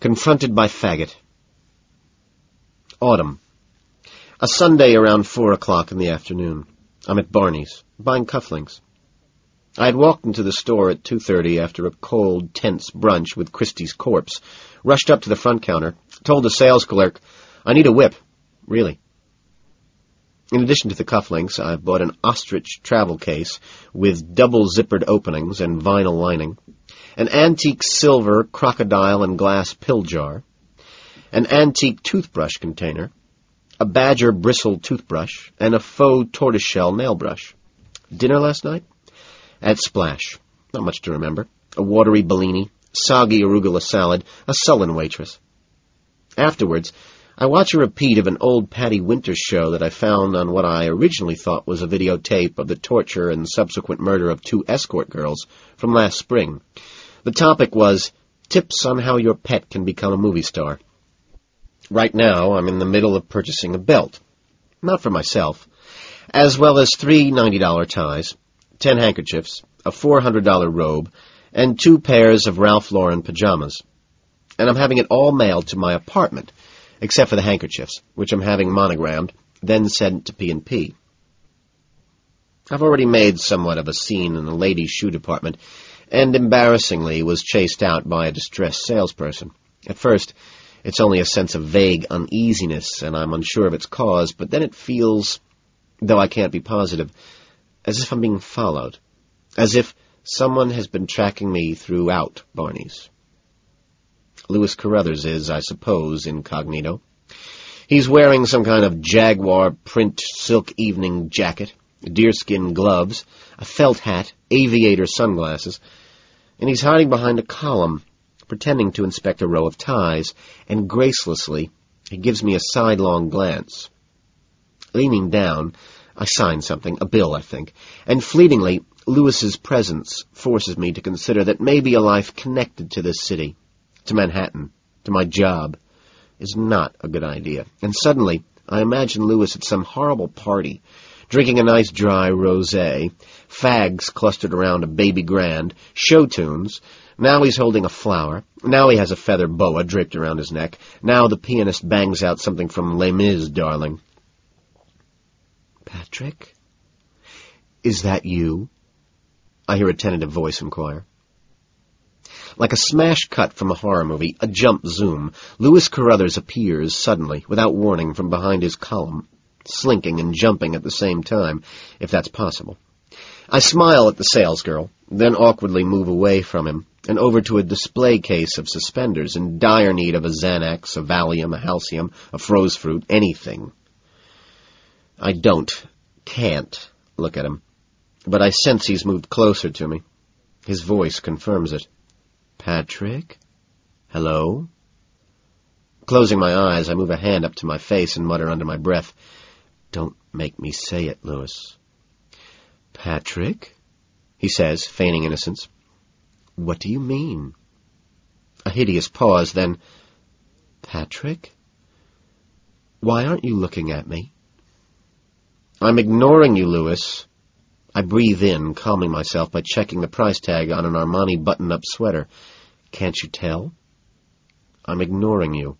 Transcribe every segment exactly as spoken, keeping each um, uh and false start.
Confronted by faggot. Autumn. A Sunday around four o'clock in the afternoon. I'm at Barney's, buying cufflinks. I had walked into the store at two thirty after a cold, tense brunch with Christie's corpse, rushed up to the front counter, told the sales clerk, I need a whip. Really. In addition to the cufflinks, I bought an ostrich travel case with double-zippered openings and vinyl lining, an antique silver crocodile and glass pill jar, an antique toothbrush container, a badger bristle toothbrush, and a faux tortoiseshell nail brush. Dinner last night? At Splash. Not much to remember. A watery Bellini, soggy arugula salad, a sullen waitress. Afterwards, I watch a repeat of an old Patty Winters show that I found on what I originally thought was a videotape of the torture and subsequent murder of two escort girls from last spring. The topic was tips on how your pet can become a movie star. Right now, I'm in the middle of purchasing a belt. Not for myself. As well as three ninety dollar ties, ten handkerchiefs, a four hundred dollar robe, and two pairs of Ralph Lauren pajamas. And I'm having it all mailed to my apartment, except for the handkerchiefs, which I'm having monogrammed, then sent to P and P. I've already made somewhat of a scene in the ladies' shoe department, and embarrassingly was chased out by a distressed salesperson. At first, it's only a sense of vague uneasiness, and I'm unsure of its cause, but then it feels, though I can't be positive, as if I'm being followed, as if someone has been tracking me throughout Barney's. Louis Carruthers is, I suppose, incognito. He's wearing some kind of jaguar print silk evening jacket, deerskin gloves, a felt hat, aviator sunglasses, and he's hiding behind a column, pretending to inspect a row of ties, and gracelessly he gives me a sidelong glance. Leaning down, I sign something, a bill, I think, and fleetingly, Louis's presence forces me to consider that maybe a life connected to this city, to Manhattan, to my job, is not a good idea. And suddenly, I imagine Louis at some horrible party, drinking a nice dry rosé, fags clustered around a baby grand, show tunes. Now he's holding a flower. Now he has a feather boa draped around his neck. Now the pianist bangs out something from Les Mis, darling. Patrick? Is that you? I hear a tentative voice inquire. Like a smash cut from a horror movie, a jump zoom, Louis Carruthers appears suddenly, without warning, from behind his column, slinking and jumping at the same time, if that's possible. I smile at the salesgirl, then awkwardly move away from him, and over to a display case of suspenders in dire need of a Xanax, a Valium, a Halcium, a froze fruit, anything. I don't, can't, look at him, but I sense he's moved closer to me. His voice confirms it. Patrick? Hello? Closing my eyes, I move a hand up to my face and mutter under my breath, Don't make me say it, Louis. Patrick? He says, feigning innocence. What do you mean? A hideous pause, then, Patrick? Why aren't you looking at me? I'm ignoring you, Louis. I breathe in, calming myself by checking the price tag on an Armani button-up sweater. Can't you tell? I'm ignoring you.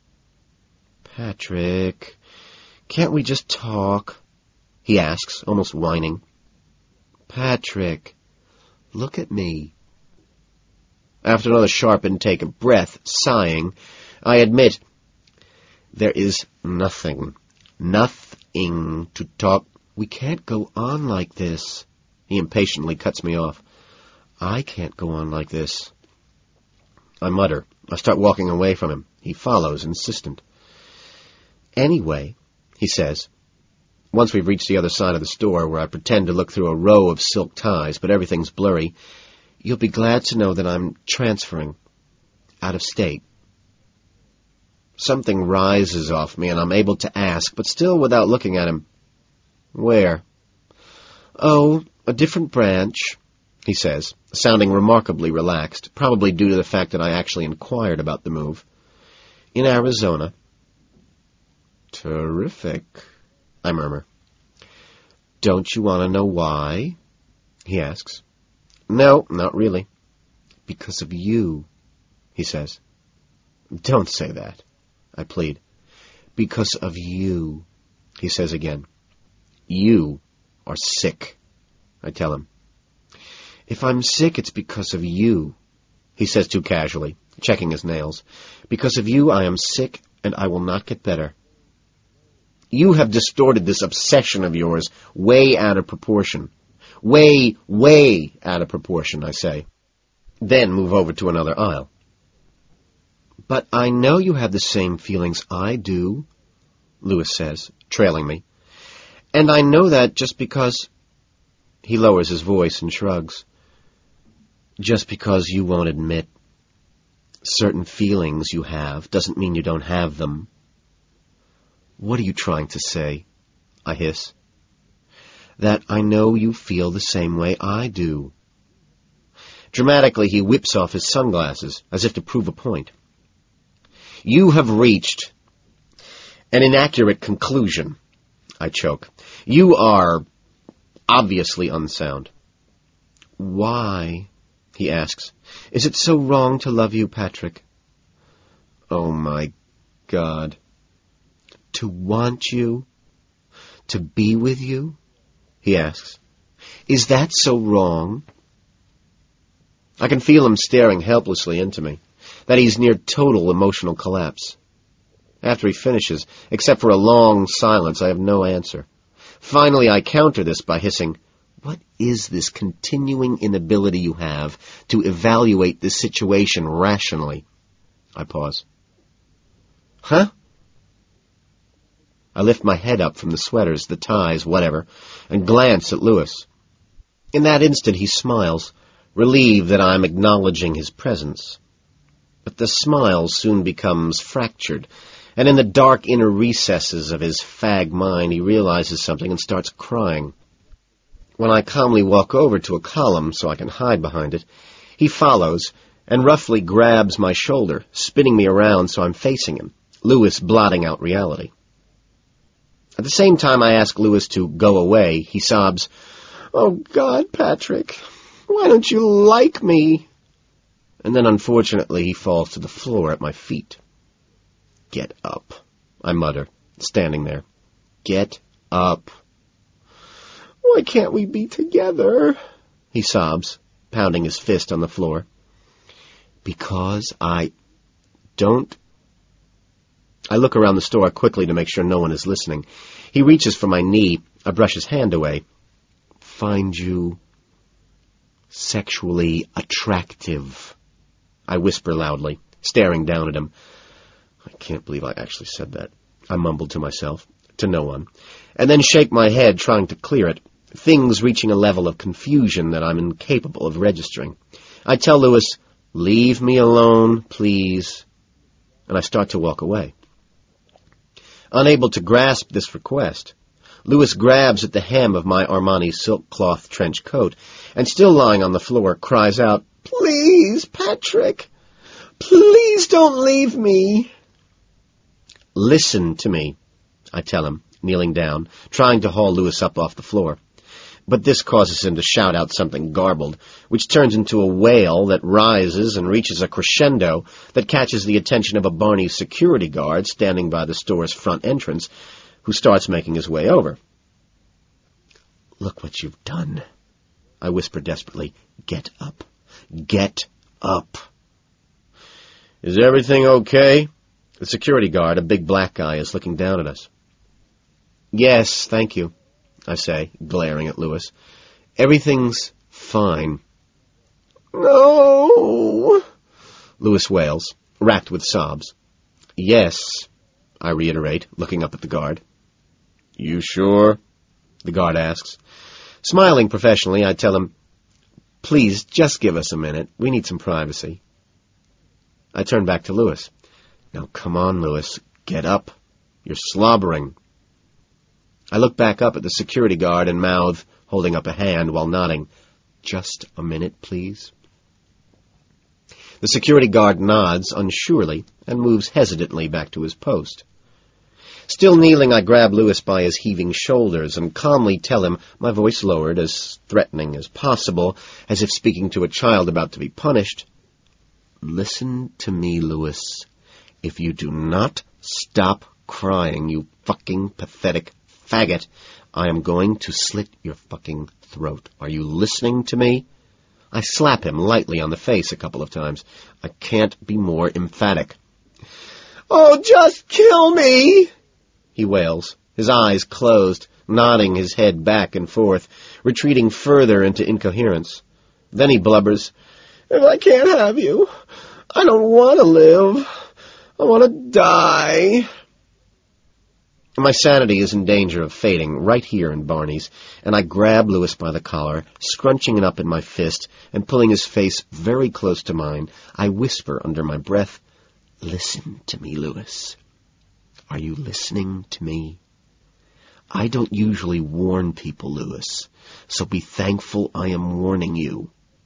Patrick, can't we just talk? He asks, almost whining. Patrick, look at me. After another sharp intake of breath, sighing, I admit, there is nothing, nothing to talk. We can't go on like this. He impatiently cuts me off. I can't go on like this. I mutter. I start walking away from him. He follows, insistent. Anyway, he says, once we've reached the other side of the store, where I pretend to look through a row of silk ties, but everything's blurry, you'll be glad to know that I'm transferring out of state. Something rises off me, and I'm able to ask, but still without looking at him. Where? Oh, a different branch, he says, sounding remarkably relaxed, probably due to the fact that I actually inquired about the move. In Arizona. Terrific, I murmur. Don't you want to know why? He asks. No, not really. Because of you, he says. Don't say that, I plead. Because of you, he says again. You are sick, I tell him. If I'm sick, it's because of you, he says too casually, checking his nails. Because of you, I am sick, and I will not get better. You have distorted this obsession of yours way out of proportion. Way, way out of proportion, I say. Then move over to another aisle. But I know you have the same feelings I do, Louis says, trailing me. And I know that just because... He lowers his voice and shrugs. Just because you won't admit certain feelings you have doesn't mean you don't have them. What are you trying to say? I hiss. That I know you feel the same way I do. Dramatically, he whips off his sunglasses, as if to prove a point. You have reached an inaccurate conclusion, I choke. You are obviously unsound. Why, he asks, is it so wrong to love you, Patrick? Oh, my God. To want you? To be with you? He asks. Is that so wrong? I can feel him staring helplessly into me, that he's near total emotional collapse. After he finishes, except for a long silence, I have no answer. Finally, I counter this by hissing, what is this continuing inability you have to evaluate this situation rationally? I pause. Huh? I lift my head up from the sweaters, the ties, whatever, and glance at Louis. In that instant he smiles, relieved that I'm acknowledging his presence. But the smile soon becomes fractured, and in the dark inner recesses of his fag mind he realizes something and starts crying. When I calmly walk over to a column so I can hide behind it, he follows and roughly grabs my shoulder, spinning me around so I'm facing him, Louis blotting out reality. At the same time I ask Louis to go away, he sobs, "Oh, God, Patrick, why don't you like me?" And then, unfortunately, he falls to the floor at my feet. Get up, I mutter, standing there. Get up. Why can't we be together? He sobs, pounding his fist on the floor. Because I don't... I look around the store quickly to make sure no one is listening. He reaches for my knee. I brush his hand away. Find you sexually attractive, I whisper loudly, staring down at him. I can't believe I actually said that, I mumbled to myself, to no one, and then shake my head, trying to clear it, things reaching a level of confusion that I'm incapable of registering. I tell Louis, leave me alone, please, and I start to walk away. Unable to grasp this request, Louis grabs at the hem of my Armani silk cloth trench coat, and still lying on the floor, cries out, Please, Patrick, please don't leave me. Listen to me, I tell him, kneeling down, trying to haul Louis up off the floor. But this causes him to shout out something garbled, which turns into a wail that rises and reaches a crescendo that catches the attention of a Barney's security guard standing by the store's front entrance, who starts making his way over. Look what you've done, I whisper desperately. Get up. Get up. Is everything okay? The security guard, a big black guy, is looking down at us. Yes, thank you, I say, glaring at Louis. Everything's fine. No, Louis wails, racked with sobs. Yes, I reiterate, looking up at the guard. You sure? The guard asks. Smiling professionally, I tell him, please, just give us a minute. We need some privacy. I turn back to Louis. Now, come on, Louis. Get up. You're slobbering. I look back up at the security guard and mouth, holding up a hand while nodding. Just a minute, please. The security guard nods unsurely and moves hesitantly back to his post. Still kneeling, I grab Louis by his heaving shoulders and calmly tell him, my voice lowered, as threatening as possible, as if speaking to a child about to be punished, Listen to me, Louis. If you do not stop crying, you fucking pathetic faggot, I am going to slit your fucking throat. Are you listening to me? I slap him lightly on the face a couple of times. I can't be more emphatic. Oh, just kill me, he wails, his eyes closed, nodding his head back and forth, retreating further into incoherence. Then he blubbers, If I can't have you, I don't want to live. I want to die. My sanity is in danger of fading right here in Barney's, and I grab Louis by the collar, scrunching it up in my fist and pulling his face very close to mine. I whisper under my breath, Listen to me, Louis. Are you listening to me? I don't usually warn people, Louis, so be thankful I am warning you.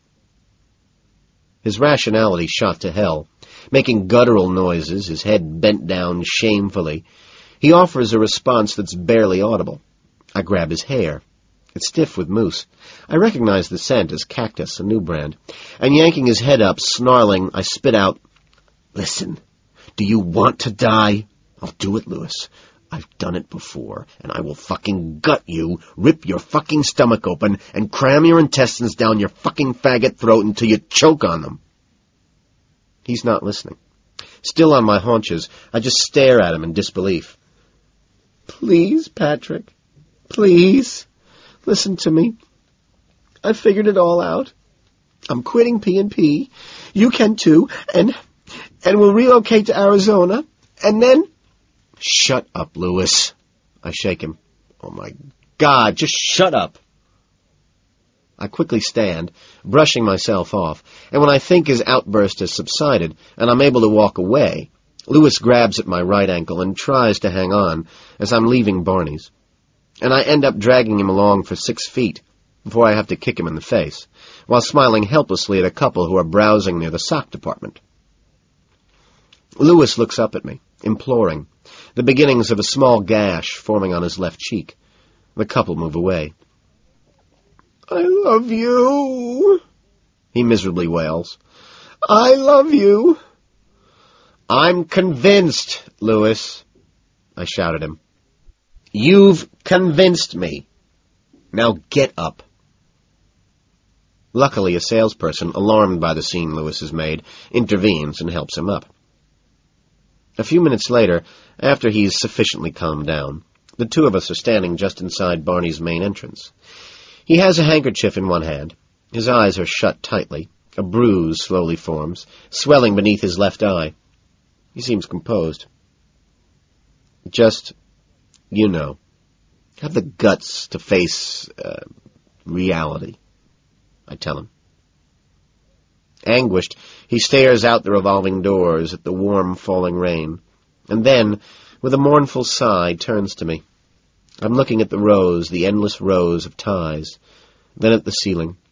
His rationality shot to hell, making guttural noises, his head bent down shamefully. He offers a response that's barely audible. I grab his hair. It's stiff with mousse. I recognize the scent as Cactus, a new brand. And yanking his head up, snarling, I spit out, Listen, do you want to die? I'll do it, Louis. I've done it before, and I will fucking gut you, rip your fucking stomach open, and cram your intestines down your fucking faggot throat until you choke on them. He's not listening. Still on my haunches, I just stare at him in disbelief. Please, Patrick. Please. Listen to me. I figured it all out. I'm quitting P and P. You can too, and and we'll relocate to Arizona, and then... Shut up, Louis. I shake him. Oh, my God, just shut up. I quickly stand, brushing myself off, and when I think his outburst has subsided and I'm able to walk away, Louis grabs at my right ankle and tries to hang on as I'm leaving Barney's, and I end up dragging him along for six feet before I have to kick him in the face, while smiling helplessly at a couple who are browsing near the sock department. Louis looks up at me, imploring, the beginnings of a small gash forming on his left cheek. The couple move away. I love you, he miserably wails. I love you. I'm convinced, Louis, I shout at him. You've convinced me. Now get up. Luckily, a salesperson, alarmed by the scene Louis has made, intervenes and helps him up. A few minutes later, after he's sufficiently calmed down, the two of us are standing just inside Barney's main entrance. He has a handkerchief in one hand. His eyes are shut tightly. A bruise slowly forms, swelling beneath his left eye. He seems composed. Just, you know, have the guts to face uh, reality, I tell him. Anguished, he stares out the revolving doors at the warm falling rain, and then, with a mournful sigh, turns to me. I'm looking at the rows, the endless rows of ties, then at the ceiling.